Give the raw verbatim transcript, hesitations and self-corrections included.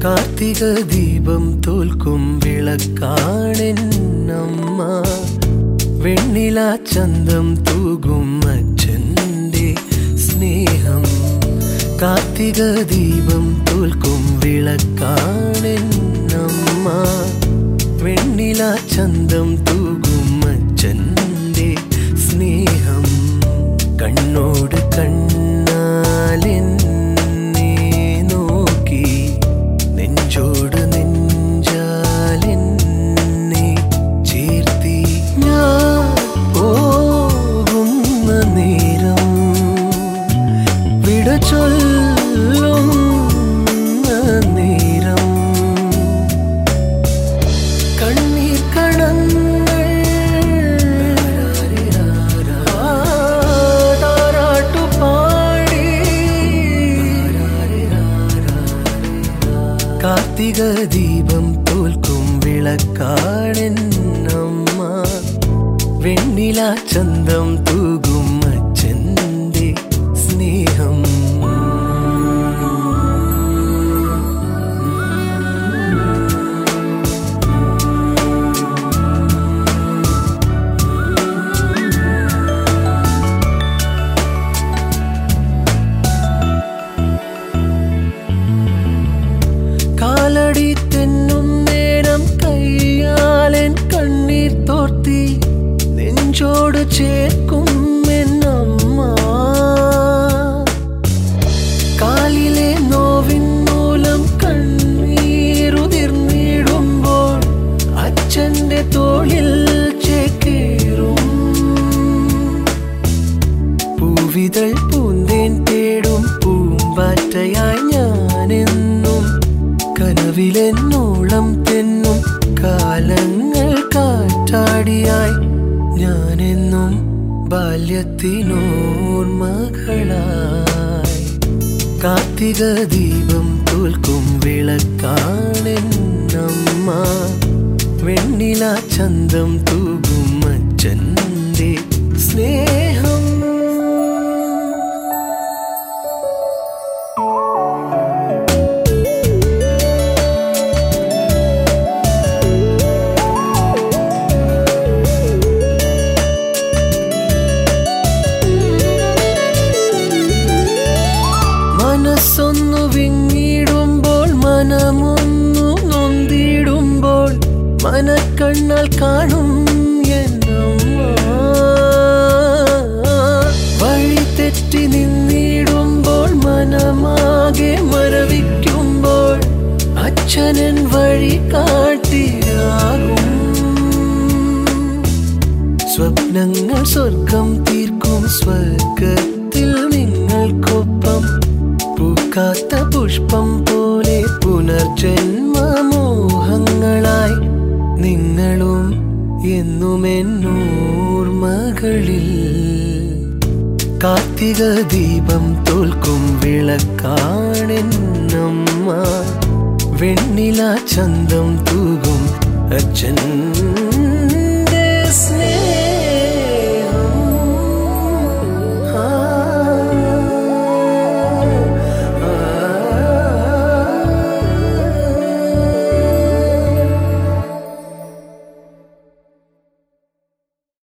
കാർത്തിക ദീപം തോൽക്കും വിളക്കാണെന്നമ്മ. വെണ്ണില ചന്തം തൂകും അച്ഛൻ്റെ സ്നേഹം. കാർത്തിക ദീപം തോൽക്കും വിളക്കാണെന്നമ്മ. വെണ്ണില ചന്തം തൂകും അച്ഛൻ്റെ സ്നേഹം. കണ്ണോട് കണ്ണാലെന്നെ നോക്കി, നെഞ്ചോട് നെഞ്ചാലെന്നെ ചേർത്തി. ഞാൻ പോകുന്ന നേരം വിട ചൊല്ലുന്ന നേരം കണ്ണീർ കണങ്ങൾ കാർത്തിക ദീപം തോൽക്കും വിളക്കാണെന്നമ്മ. വെണ്ണില ചന്തം തൂകും അച്ഛൻ്റെ സ്നേഹം. കാലടി തെന്നും നേരം കയ്യാലെൻ കണ്ണീർ തോർത്തി നെഞ്ചോട് ചേർക്കും എന്നമ്മ. കാലിലെ നോവിൻ മൂലം കണ്ണീരുതിർന്നിടുമ്പോൾ അച്ഛൻ്റെ തോളിൽ ചേക്കേറും. പൂവിതൾ പൂന്തേൻ തേടും പൂമ്പാറ്റയായി ഞാനെന്നും കനവിലെന്നോളം തെന്നും കാലങ്ങൾ കാറ്റാടിയായി ഞാനെന്നും ബാല്യത്തിനോർമകളായി. കാർത്തിക ദീപം തോൽക്കും വിളക്കാണെന്നമ്മ. വെണ്ണില ചന്തം തൂകും അച്ഛൻ്റെ സ്നേഹം. മനസ്സൊന്നു വിങ്ങിടുമ്പോൾ, മനമൊന്നു നൊന്തിടുമ്പോൾ മനക്കണ്ണാൽ കാണും എന്നമ്മ. വഴി തെറ്റി നിന്നിടുമ്പോൾ, മനമാകെ മരവിക്കുമ്പോൾ അച്ഛനൻ വഴി കാട്ടിയാകും. സ്വപ്നങ്ങൾ സ്വർഗം തീർക്കും സ്വർഗത്തിൽ നിങ്ങൾക്കൊപ്പം. പൂക്കാത്ത പുഷ്പം പോലെ പുനർജന്മമോഹങ്ങളായി നിങ്ങളും എന്നുമെന്നോർമകളിൽ. കാർത്തിക ദീപം തോൽക്കും വിളക്കാണെന്നമ്മ. വെണ്ണില ചന്തം തൂകും അച്ഛൻ